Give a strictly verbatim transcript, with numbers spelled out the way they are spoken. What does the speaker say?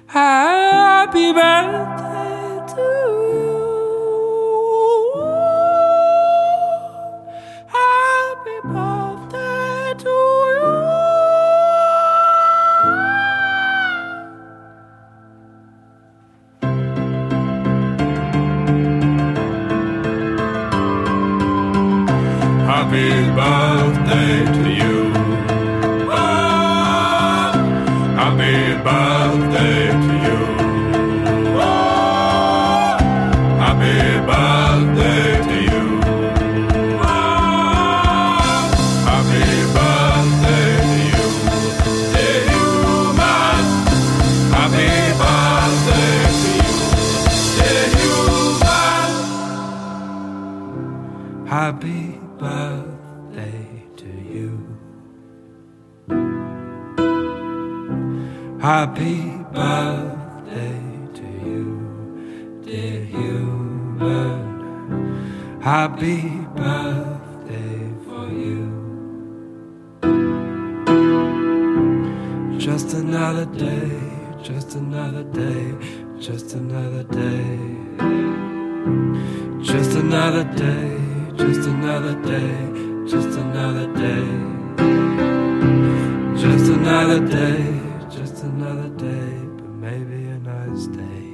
Happy birthday to you. Happy birthday to you. Happy birthday to you. Happy birthday to you. Oh, happy birthday to you. Oh, happy birthday to you. Dear human. Happy birthday to you. Dear human. Happy birthday to you. Happy birthday to you, dear human. Happy birthday for you. Just another day, just another day, just another day. Just another day, just another day, just another day. Just another day. Just another day, but maybe a nice day.